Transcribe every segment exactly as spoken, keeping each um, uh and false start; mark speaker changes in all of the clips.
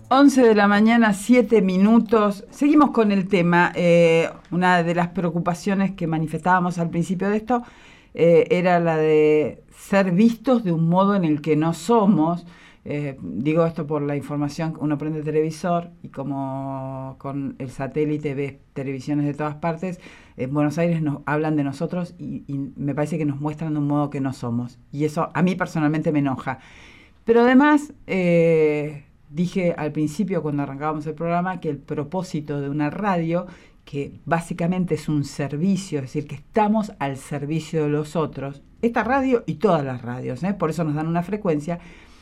Speaker 1: once de la mañana, siete minutos. Seguimos con el tema. Eh, una de las preocupaciones que manifestábamos al principio de esto eh, era la de ser vistos de un modo en el que no somos. Eh, digo esto por la información, uno prende el televisor y como con el satélite ves televisiones de todas partes, en Buenos Aires nos hablan de nosotros y, y me parece que nos muestran de un modo que no somos. Y eso a mí personalmente me enoja. Pero además, eh, dije al principio cuando arrancábamos el programa que el propósito de una radio, que básicamente es un servicio, es decir, que estamos al servicio de los otros, esta radio y todas las radios, ¿eh? Por eso nos dan una frecuencia,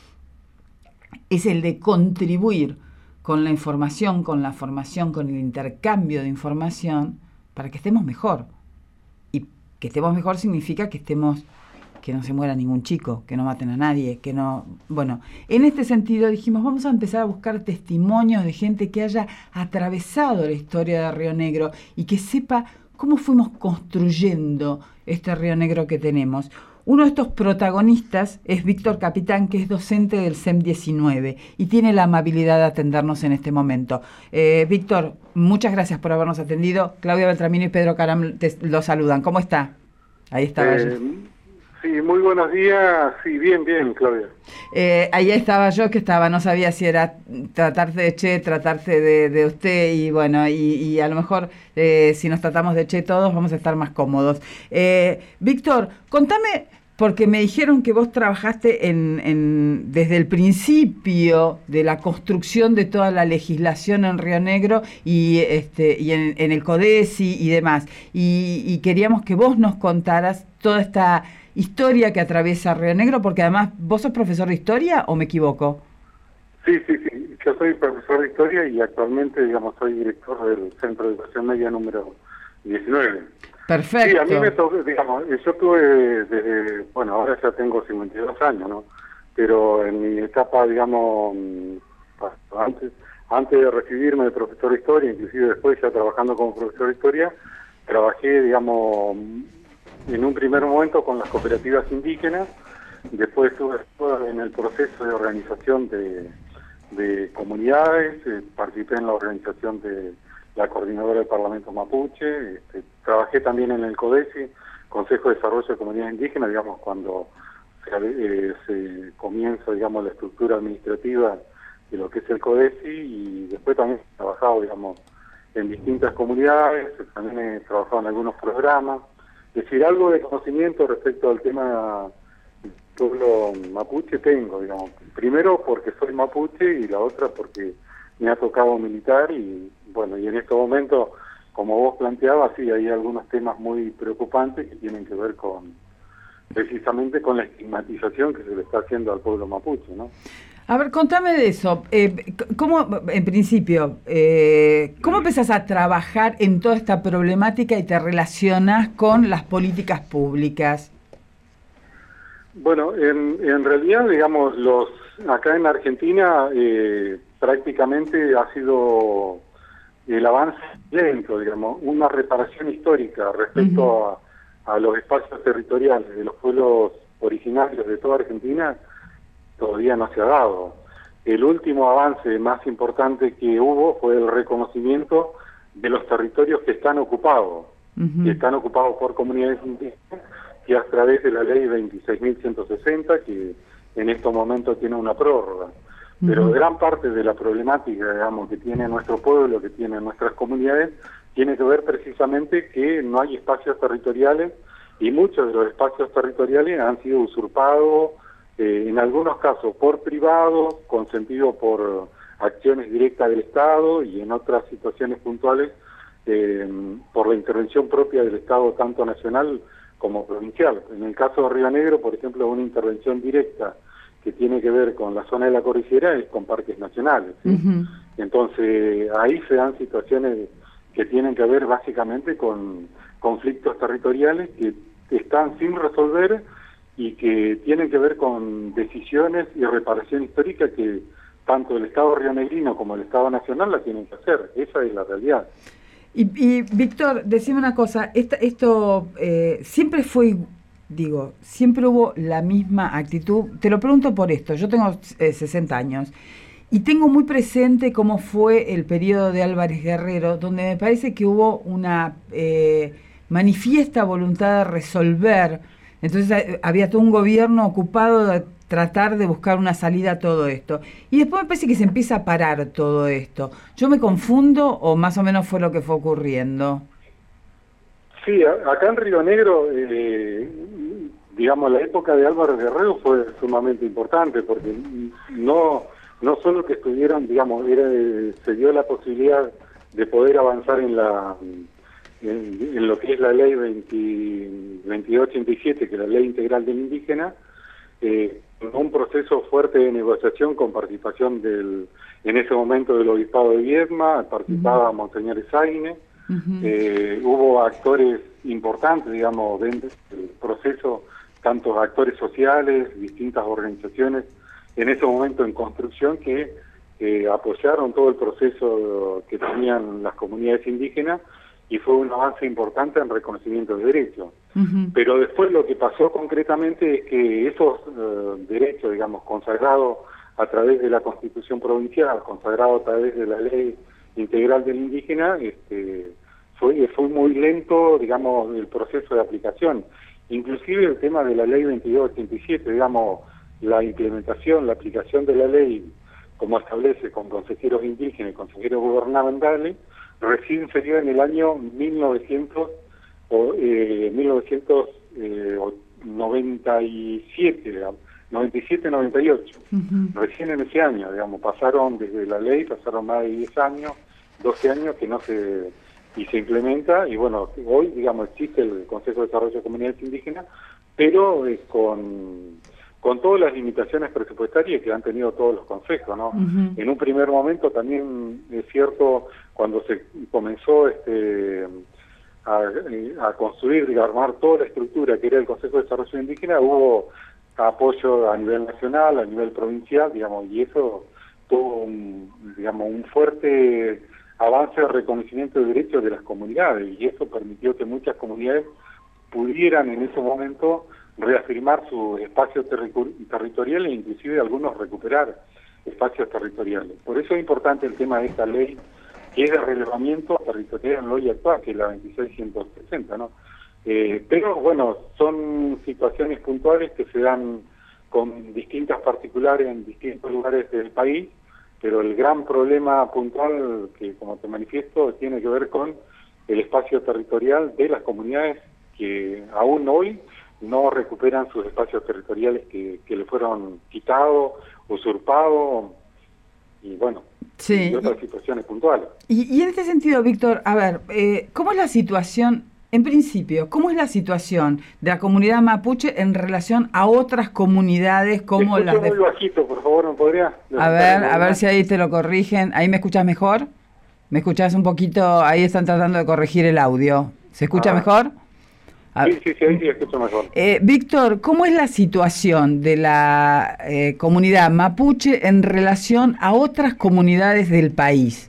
Speaker 1: es el de contribuir con la información, con la formación, con el intercambio de información para que estemos mejor. Y que estemos mejor significa que estemos, que no se muera ningún chico, que no maten a nadie, que no... Bueno, en este sentido dijimos, vamos a empezar a buscar testimonios de gente que haya atravesado la historia de Río Negro y que sepa cómo fuimos construyendo este Río Negro que tenemos. Uno de estos protagonistas es Víctor Capitán, que es docente del C E M diecinueve y tiene la amabilidad de atendernos en este momento. Eh, Víctor, muchas gracias por habernos atendido. Claudia Beltramino y Pedro Caram te lo saludan. ¿Cómo está? Ahí estaba
Speaker 2: eh,
Speaker 1: yo.
Speaker 2: Sí, muy buenos días. Sí, bien, bien, Claudia.
Speaker 1: Eh, ahí estaba yo, que estaba, no sabía si era tratarse de Che, tratarse de, de usted, y bueno, y, y a lo mejor eh, si nos tratamos de Che todos vamos a estar más cómodos. Eh, Víctor, contame, porque me dijeron que vos trabajaste en, en, desde el principio de la construcción de toda la legislación en Río Negro y, este, y en, en el CODESI y demás, y, y queríamos que vos nos contaras toda esta historia que atraviesa Río Negro, porque además, ¿vos sos profesor de historia o me equivoco?
Speaker 2: Sí, sí, sí. Yo soy profesor de historia y actualmente, digamos, soy director del Centro de Educación Media número diecinueve.
Speaker 1: Perfecto.
Speaker 2: Sí, a mí me tocó, digamos, yo tuve desde, bueno, ahora ya tengo cincuenta y dos años, ¿no? Pero en mi etapa, digamos, antes, antes de recibirme de profesor de historia, inclusive después ya trabajando como profesor de historia, trabajé, digamos, en un primer momento con las cooperativas indígenas, después estuve en el proceso de organización de, de comunidades, eh, participé en la organización de la coordinadora del Parlamento Mapuche, este, trabajé también en el CODESI, Consejo de Desarrollo de Comunidades Indígenas, digamos, cuando se, eh, se comienza, digamos, la estructura administrativa de lo que es el CODESI, y después también he trabajado, digamos, en distintas comunidades, también he trabajado en algunos programas. Es decir, algo de conocimiento respecto al tema del pueblo mapuche tengo, digamos. Primero porque soy mapuche y la otra porque me ha tocado militar y, bueno, y en este momento, como vos planteabas, sí, hay algunos temas muy preocupantes que tienen que ver con, precisamente con la estigmatización que se le está haciendo al pueblo mapuche, ¿no?
Speaker 1: A ver, contame de eso. Eh, ¿Cómo, en principio, eh, cómo empezás a trabajar en toda esta problemática y te relacionás con las políticas públicas?
Speaker 2: Bueno, en, en realidad, digamos, los acá en Argentina eh, prácticamente ha sido el avance lento, digamos, una reparación histórica respecto uh-huh. a, a los espacios territoriales de los pueblos originarios de toda Argentina. Todavía no se ha dado. El último avance más importante que hubo fue el reconocimiento de los territorios que están ocupados, uh-huh. que están ocupados por comunidades indígenas, que a través de la ley veintiséis mil ciento sesenta, que en estos momentos tiene una prórroga. Uh-huh. Pero gran parte de la problemática, digamos, que tiene nuestro pueblo, que tiene nuestras comunidades, tiene que ver precisamente que no hay espacios territoriales, y muchos de los espacios territoriales han sido usurpados, Eh, en algunos casos por privados, consentido por acciones directas del Estado, y en otras situaciones puntuales eh, por la intervención propia del Estado, tanto nacional como provincial. En el caso de Río Negro, por ejemplo, una intervención directa que tiene que ver con la zona de la cordillera es con parques nacionales, ¿sí? Uh-huh. Entonces, ahí se dan situaciones que tienen que ver básicamente con conflictos territoriales que están sin resolver y que tienen que ver con decisiones y reparación histórica que tanto el Estado rionegrino como el Estado nacional la tienen que hacer. Esa es la realidad.
Speaker 1: Y, y Víctor, decime una cosa, esta, esto eh, siempre fue, digo, siempre hubo la misma actitud. Te lo pregunto por esto, yo tengo eh, sesenta años, Y tengo muy presente cómo fue el periodo de Álvarez Guerrero, donde me parece que hubo una eh, manifiesta voluntad de resolver. Entonces eh, había todo un gobierno ocupado de tratar de buscar una salida a todo esto. Y después me parece que se empieza a parar todo esto. ¿Yo me confundo o más o menos fue lo que fue ocurriendo?
Speaker 2: Sí, a, acá en Río Negro, eh, digamos, la época de Álvarez Guerrero fue sumamente importante, porque no... no solo que estuvieron, digamos, era, se dio la posibilidad de poder avanzar en la en, en lo que es la ley veintiocho ochenta y siete, que es la ley integral del indígena, eh, un proceso fuerte de negociación con participación del, en ese momento del Obispado de Viedma, participaba uh-huh. Monseñor Esaine, uh-huh. eh, hubo actores importantes, digamos, dentro del proceso, tantos actores sociales, distintas organizaciones, en ese momento en construcción, que eh, apoyaron todo el proceso que tenían las comunidades indígenas, y fue un avance importante en reconocimiento de derechos. Uh-huh. Pero después lo que pasó concretamente es que esos uh, derechos, digamos, consagrados a través de la Constitución Provincial, consagrados a través de la Ley Integral del Indígena, este, fue, fue muy lento, digamos, el proceso de aplicación. Inclusive el tema de la Ley veintidós ochenta y siete, digamos, la implementación, la aplicación de la ley, como establece con consejeros indígenas y consejeros gubernamentales, recién se dio en el año mil novecientos noventa y siete, digamos, noventa y siete noventa y ocho. Uh-huh. Recién en ese año, digamos, pasaron desde la ley, pasaron más de diez años, doce años que no se... y se implementa, y bueno, hoy, digamos, existe el Consejo de Desarrollo de Comunidades Indígenas, pero eh, con... con todas las limitaciones presupuestarias que han tenido todos los consejos, ¿no? Uh-huh. En un primer momento también es cierto, cuando se comenzó este a, a construir y a armar toda la estructura que era el Consejo de Desarrollo Indígena, hubo apoyo a nivel nacional, a nivel provincial, digamos, y eso tuvo un, digamos, un fuerte avance de reconocimiento de derechos de las comunidades, y eso permitió que muchas comunidades pudieran en ese momento reafirmar sus espacios terri- territoriales e inclusive algunos recuperar espacios territoriales. Por eso es importante el tema de esta ley, que es de relevamiento territorial en la ley actual, que es la veintiséis ciento sesenta, ¿no? Eh, pero bueno, son situaciones puntuales que se dan con distintas particulares en distintos lugares del país, pero el gran problema puntual que, como te manifiesto, tiene que ver con el espacio territorial de las comunidades que aún hoy no recuperan sus espacios territoriales que, que le fueron quitados, usurpados, y bueno,
Speaker 1: sí,
Speaker 2: y otras y, situaciones puntuales.
Speaker 1: Y, y en este sentido, Víctor, a ver, eh, ¿cómo es la situación, en principio, cómo es la situación de la comunidad mapuche en relación a otras comunidades como las de...
Speaker 2: muy bajito, por favor, ¿me podría?
Speaker 1: A ver, a ver si ahí te lo corrigen. ¿Ahí me escuchas mejor? ¿Me escuchás un poquito? Ahí están tratando de corregir el audio. ¿Se escucha ah. mejor?
Speaker 2: Sí, sí, sí, ahí sí escucho mejor.
Speaker 1: Eh, Víctor, ¿cómo es la situación de la eh, comunidad mapuche en relación a otras comunidades del país?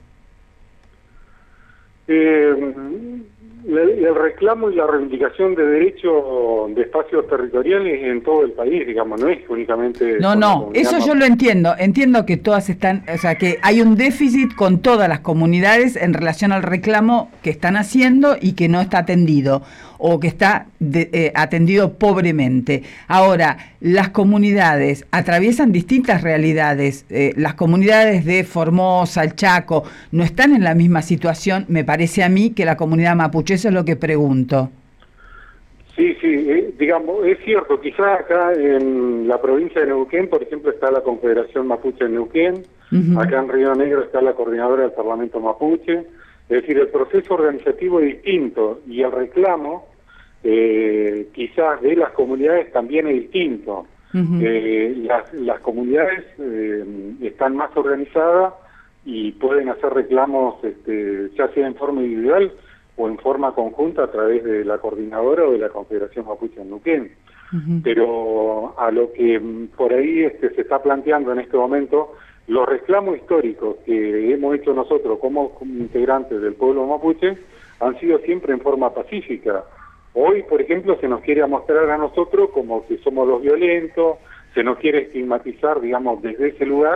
Speaker 2: Eh, el, el reclamo y la reivindicación de derechos de espacios territoriales en todo el país, digamos, no es únicamente...
Speaker 1: No, no, eso yo lo entiendo, entiendo que todas están, o sea, que hay un déficit con todas las comunidades en relación al reclamo que están haciendo y que no está atendido, o que está de, eh, atendido pobremente. Ahora, las comunidades atraviesan distintas realidades, eh, las comunidades de Formosa, el Chaco, no están en la misma situación, me parece a mí, que la comunidad mapuche, eso es lo que pregunto.
Speaker 2: Sí, sí, eh, digamos, es cierto, quizás acá en la provincia de Neuquén, por ejemplo, está la Confederación Mapuche de Neuquén, uh-huh. Acá en Río Negro está la coordinadora del Parlamento Mapuche. Es decir, el proceso organizativo es distinto y el reclamo eh, quizás de las comunidades también es distinto. Uh-huh. Eh, las, las comunidades eh, están más organizadas y pueden hacer reclamos este, ya sea en forma individual o en forma conjunta a través de la coordinadora o de la Confederación Mapuche en Neuquén. Uh-huh. Pero a lo que por ahí este, se está planteando en este momento, los reclamos históricos que hemos hecho nosotros como, como integrantes del pueblo mapuche han sido siempre en forma pacífica. Hoy, por ejemplo, se nos quiere mostrar a nosotros como que somos los violentos, se nos quiere estigmatizar, digamos, desde ese lugar,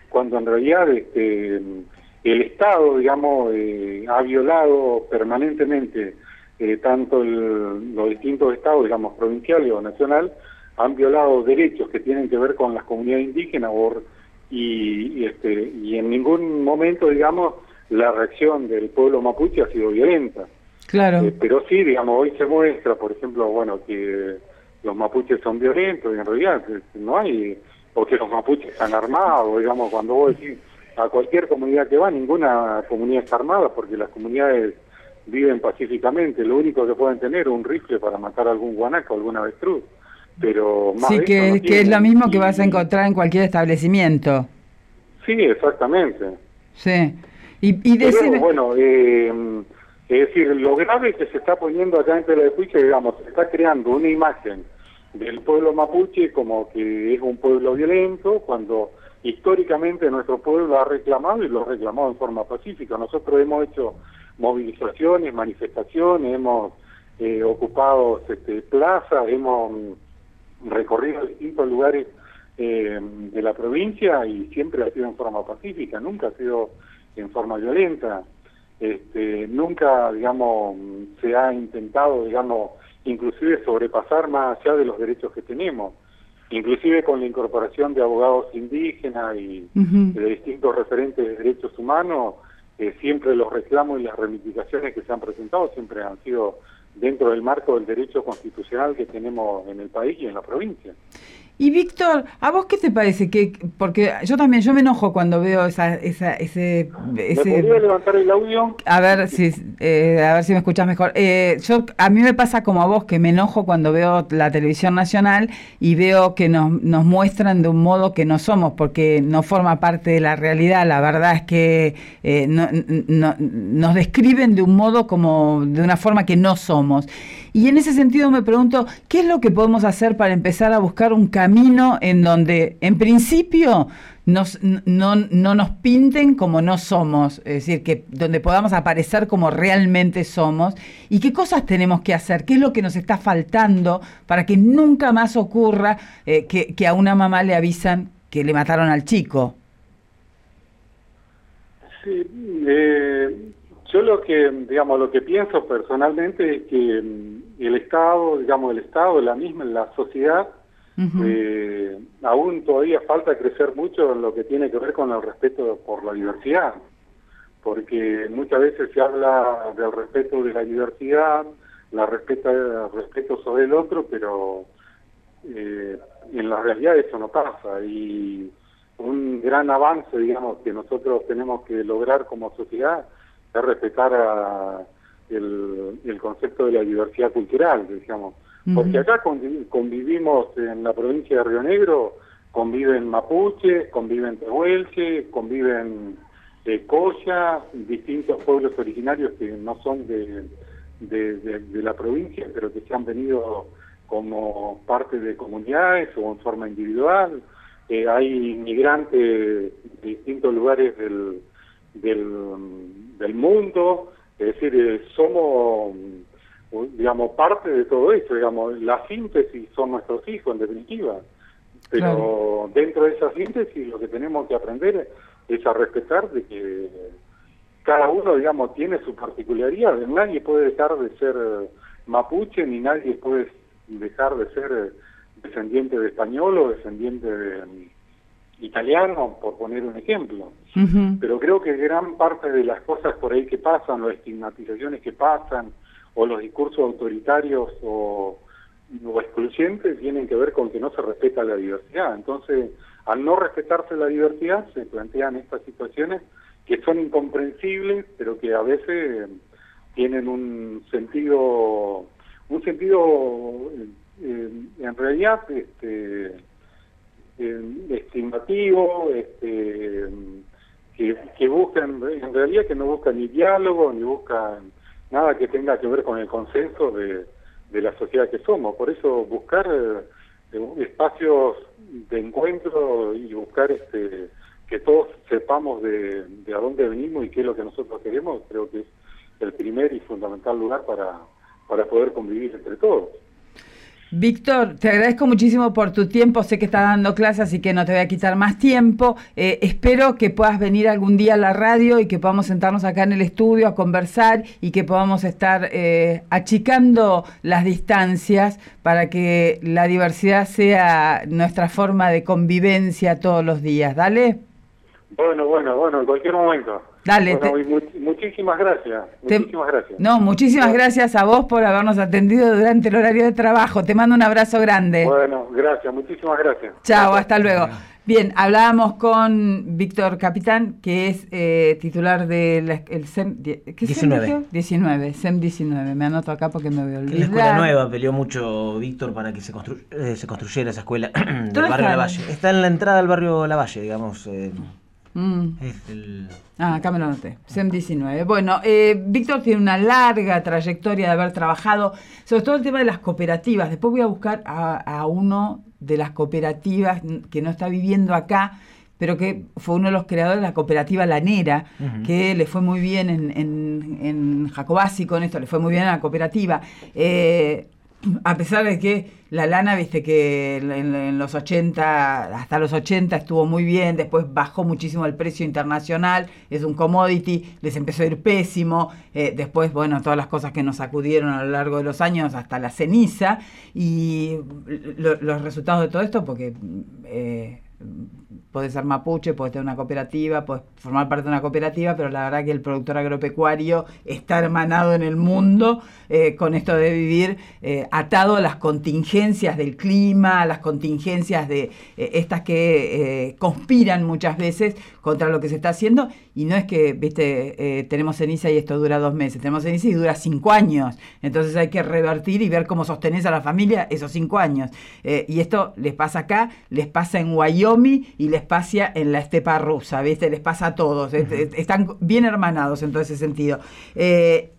Speaker 2: cuando en realidad este, el Estado, digamos, eh, ha violado permanentemente, eh, tanto el, los distintos estados, digamos, provinciales o nacional, han violado derechos que tienen que ver con las comunidades indígenas o, y, y, este, y en ningún momento, digamos, la reacción del pueblo mapuche ha sido violenta.
Speaker 1: Claro.
Speaker 2: Eh, pero sí, digamos, hoy se muestra, por ejemplo, bueno, que los mapuches son violentos, y en realidad no hay, o que los mapuches están armados, digamos, cuando vos decís a cualquier comunidad que va, ninguna comunidad está armada, porque las comunidades viven pacíficamente, lo único que pueden tener es un rifle para matar a algún guanaco o alguna avestruz, pero más
Speaker 1: Sí,
Speaker 2: de
Speaker 1: que,
Speaker 2: eso no
Speaker 1: que es lo
Speaker 2: tienen.
Speaker 1: mismo que
Speaker 2: Y,
Speaker 1: vas a encontrar en cualquier establecimiento.
Speaker 2: sí, exactamente.
Speaker 1: Sí. Y, y
Speaker 2: Pero
Speaker 1: decime...
Speaker 2: bueno, eh, es decir, lo grave que se está poniendo acá en Tela de Puiche, digamos, se está creando una imagen del pueblo mapuche como que es un pueblo violento, cuando históricamente nuestro pueblo ha reclamado y lo ha reclamado en forma pacífica. Nosotros hemos hecho movilizaciones, manifestaciones, hemos eh, ocupado este, plazas, hemos recorrido distintos lugares eh, de la provincia y siempre ha sido en forma pacífica, nunca ha sido en forma violenta. Este, nunca, digamos, se ha intentado, digamos, inclusive sobrepasar más allá de los derechos que tenemos, inclusive con la incorporación de abogados indígenas y
Speaker 1: Uh-huh.
Speaker 2: de distintos referentes de derechos humanos, eh, siempre los reclamos y las reivindicaciones que se han presentado siempre han sido dentro del marco del derecho constitucional que tenemos en el país y en la provincia.
Speaker 1: Y Víctor, ¿a vos qué te parece? Que porque yo también, yo me enojo cuando veo esa, esa, ese, ese...
Speaker 2: ¿Me podría levantar el audio?
Speaker 1: A ver si, eh, a ver si me escuchás mejor. Eh, yo, a mí me pasa como a vos, que me enojo cuando veo la televisión nacional y veo que nos, nos muestran de un modo que no somos, porque no forma parte de la realidad. La verdad es que eh, no, no, nos describen de un modo como, de una forma que no somos. Y en ese sentido me pregunto, ¿qué es lo que podemos hacer para empezar a buscar un camino en donde, en principio, nos, no, no nos pinten como no somos? Es decir, que donde podamos aparecer como realmente somos. ¿Y qué cosas tenemos que hacer? ¿Qué es lo que nos está faltando para que nunca más ocurra eh, que, que a una mamá le avisan que le mataron al chico?
Speaker 2: Sí, eh... Yo lo que, digamos, lo que pienso personalmente es que el Estado, digamos, el Estado, la misma, la sociedad, uh-huh. eh, aún todavía falta crecer mucho en lo que tiene que ver con el respeto por la diversidad, porque muchas veces se habla del respeto de la diversidad, la respeta, el respeto sobre el otro, pero eh, en la realidad eso no pasa, y un gran avance, digamos, que nosotros tenemos que lograr como sociedad es respetar a el, el concepto de la diversidad cultural, digamos, uh-huh. porque acá convivimos en la provincia de Río Negro, conviven mapuches, conviven tehuelche, conviven eh, coya, distintos pueblos originarios que no son de, de, de, de la provincia, pero que se han venido como parte de comunidades o en forma individual. Eh, hay inmigrantes de distintos lugares del Del, del mundo, es decir, eh, somos, digamos, parte de todo eso, digamos, la síntesis son nuestros hijos, en definitiva, pero claro. Dentro de esa síntesis lo que tenemos que aprender es a respetar de que cada uno, digamos, tiene su particularidad, nadie puede dejar de ser mapuche, ni nadie puede dejar de ser descendiente de español o descendiente de italiano, por poner un ejemplo. Uh-huh. Pero creo que gran parte de las cosas por ahí que pasan, las estigmatizaciones que pasan, o los discursos autoritarios o, o excluyentes, tienen que ver con que no se respeta la diversidad. Entonces, al no respetarse la diversidad, se plantean estas situaciones que son incomprensibles, pero que a veces tienen un sentido, un sentido, eh, en realidad, este... estimativo, este, que, que buscan, en realidad que no buscan ni diálogo, ni buscan nada que tenga que ver con el consenso de, de la sociedad que somos. Por eso buscar eh, espacios de encuentro y buscar este, que todos sepamos de, de a dónde venimos y qué es lo que nosotros queremos, creo que es el primer y fundamental lugar para, para poder convivir entre todos.
Speaker 1: Víctor, te agradezco muchísimo por tu tiempo, sé que estás dando clases, así que no te voy a quitar más tiempo. Eh, espero que puedas venir algún día a la radio y que podamos sentarnos acá en el estudio a conversar y que podamos estar eh, achicando las distancias para que la diversidad sea nuestra forma de convivencia todos los días. ¿Dale?
Speaker 2: Bueno, bueno, bueno, en cualquier momento.
Speaker 1: Dale.
Speaker 2: Bueno,
Speaker 1: te,
Speaker 2: y mu muchísimas gracias.
Speaker 1: Te,
Speaker 2: muchísimas gracias.
Speaker 1: No, muchísimas gracias a vos por habernos atendido durante el horario de trabajo. Te mando un abrazo grande.
Speaker 2: Bueno, gracias, muchísimas gracias.
Speaker 1: Chao,
Speaker 2: gracias.
Speaker 1: Hasta luego. Bien, hablábamos con Víctor Capitán, que es eh, titular del SEM ¿qué
Speaker 3: diecinueve.
Speaker 1: diecinueve, SEM diecinueve. Me anoto acá porque me voy a olvidar.
Speaker 3: En la escuela nueva peleó mucho Víctor para que se, constru eh, se construyera esa escuela del barrio Lavalle. Está en la entrada del barrio Lavalle, digamos. Eh, mm. es el...
Speaker 1: Ah, acá me lo anoté. SEM diecinueve. Bueno, eh, Víctor tiene una larga trayectoria de haber trabajado, sobre todo el tema de las cooperativas. Después voy a buscar a, a uno de las cooperativas que no está viviendo acá, pero que fue uno de los creadores de la cooperativa Lanera, uh-huh. que le fue muy bien en, en, en Jacobasi con esto, le fue muy bien a la cooperativa. Eh, a pesar de que la lana, viste que en, en los ochenta, hasta los ochenta estuvo muy bien, después bajó muchísimo el precio internacional, es un commodity, les empezó a ir pésimo, eh, después, bueno, todas las cosas que nos sacudieron a lo largo de los años, hasta la ceniza, y lo, los resultados de todo esto, porque... Eh, podés ser mapuche, podés tener una cooperativa, podés formar parte de una cooperativa, pero la verdad que el productor agropecuario está hermanado en el mundo eh, con esto de vivir eh, atado a las contingencias del clima, a las contingencias de eh, estas que eh, conspiran muchas veces contra lo que se está haciendo, y no es que, viste, eh, tenemos ceniza y esto dura dos meses, tenemos ceniza y dura cinco años, entonces hay que revertir y ver cómo sostenés a la familia esos cinco años, eh, y esto les pasa acá, les pasa en Wyoming y les pasa en la estepa rusa, ¿viste? Les pasa a todos, uh-huh. están bien hermanados en todo ese sentido. Eh,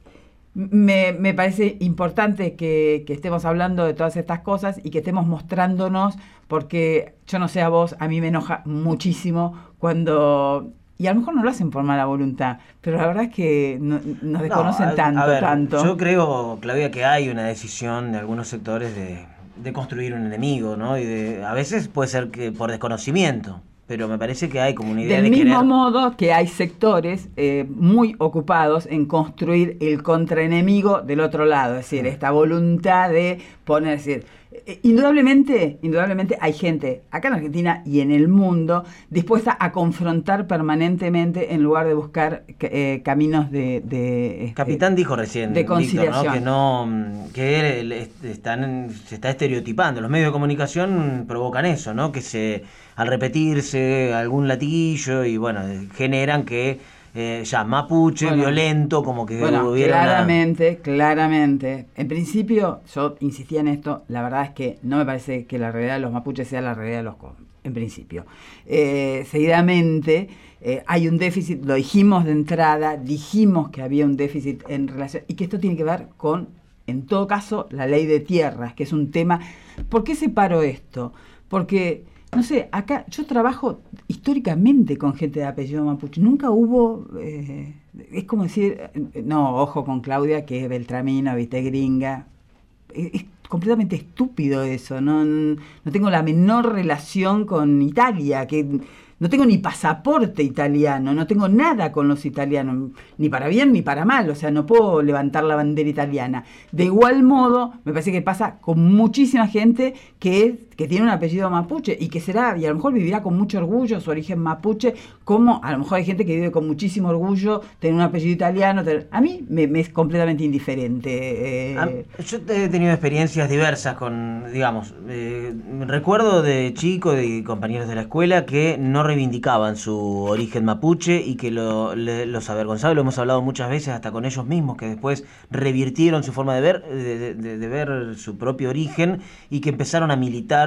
Speaker 1: me, me parece importante que, que estemos hablando de todas estas cosas y que estemos mostrándonos, porque yo no sé a vos, a mí me enoja muchísimo cuando... Y a lo mejor no lo hacen por mala voluntad, pero la verdad es que no, nos desconocen no, a, tanto,
Speaker 3: a ver,
Speaker 1: tanto.
Speaker 3: Yo creo, Claudia, que hay una decisión de algunos sectores de, de construir un enemigo, ¿no? Y de, a veces puede ser que por desconocimiento, pero me parece que hay como una idea
Speaker 1: Del
Speaker 3: de
Speaker 1: mismo
Speaker 3: querer...
Speaker 1: modo que hay sectores eh, muy ocupados en construir el contraenemigo del otro lado, es decir, esta voluntad de poner, es decir, eh, indudablemente, indudablemente hay gente acá en Argentina y en el mundo dispuesta a confrontar permanentemente en lugar de buscar eh, caminos de, de este,
Speaker 3: Capitán dijo recién,
Speaker 1: de conciliación,
Speaker 3: Víctor, ¿no? que no que están se está estereotipando, los medios de comunicación provocan eso, ¿no? Que se al repetirse algún latiguillo y bueno, generan que eh, ya mapuche, bueno, violento, como que
Speaker 1: bueno,
Speaker 3: hubiera
Speaker 1: claramente,
Speaker 3: una...
Speaker 1: claramente. En principio, yo insistía en esto, la verdad es que no me parece que la realidad de los mapuches sea la realidad de los com, en principio. Eh, seguidamente, eh, hay un déficit, lo dijimos de entrada, dijimos que había un déficit en relación, y que esto tiene que ver con, en todo caso, la ley de tierras, que es un tema... ¿Por qué separo esto? Porque... No sé, acá yo trabajo históricamente con gente de apellido mapuche. Nunca hubo, eh, es como decir, no, ojo con Claudia, que es beltramina, viste, gringa. Es, es completamente estúpido eso. No, no tengo la menor relación con Italia, que no tengo ni pasaporte italiano, no tengo nada con los italianos, ni para bien ni para mal, o sea, no puedo levantar la bandera italiana. De igual modo, me parece que pasa con muchísima gente que es, que tiene un apellido mapuche y que será, y a lo mejor vivirá con mucho orgullo su origen mapuche, como a lo mejor hay gente que vive con muchísimo orgullo tener un apellido italiano. Tener, a mí me, me es completamente indiferente. Eh.
Speaker 3: Ah, yo he tenido experiencias diversas con, digamos, eh, recuerdo de chico, de compañeros de la escuela que no reivindicaban su origen mapuche y que lo, le, los avergonzaba, lo hemos hablado muchas veces hasta con ellos mismos, que después revirtieron su forma de ver, de, de, de ver su propio origen y que empezaron a militar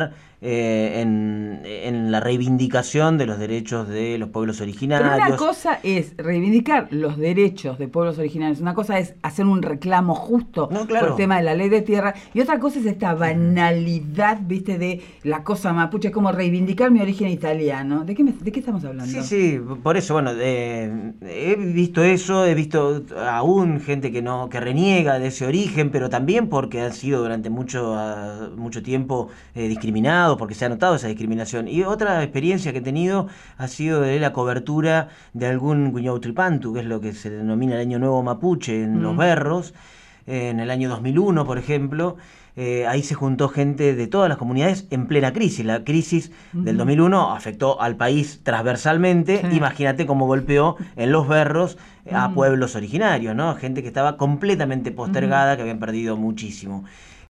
Speaker 3: eh, en, en la reivindicación de los derechos de los pueblos originarios.
Speaker 1: Pero una cosa es reivindicar los derechos de pueblos originarios, una cosa es hacer un reclamo justo
Speaker 3: no, claro.
Speaker 1: por el tema de la ley de tierra, y otra cosa es esta banalidad, viste, de la cosa mapuche, es como reivindicar mi origen italiano. ¿De qué, me, de qué estamos hablando?
Speaker 3: Sí, sí, por eso, bueno, eh, he visto eso, he visto aún gente que no que reniega de ese origen, pero también porque han sido durante mucho, uh, mucho tiempo eh, discriminados, porque se ha notado esa discriminación. Y otra experiencia que he tenido ha sido de la cobertura de algún Guiñautripantu, que es lo que se denomina el Año Nuevo Mapuche en mm. Los Berros, eh, en el año dos mil uno, por ejemplo. Eh, ahí se juntó gente de todas las comunidades en plena crisis. La crisis uh-huh. del dos mil uno afectó al país transversalmente. Sí. Imagínate cómo golpeó en Los Berros uh-huh. a pueblos originarios, ¿no? Gente que estaba completamente postergada, uh-huh. que habían perdido muchísimo.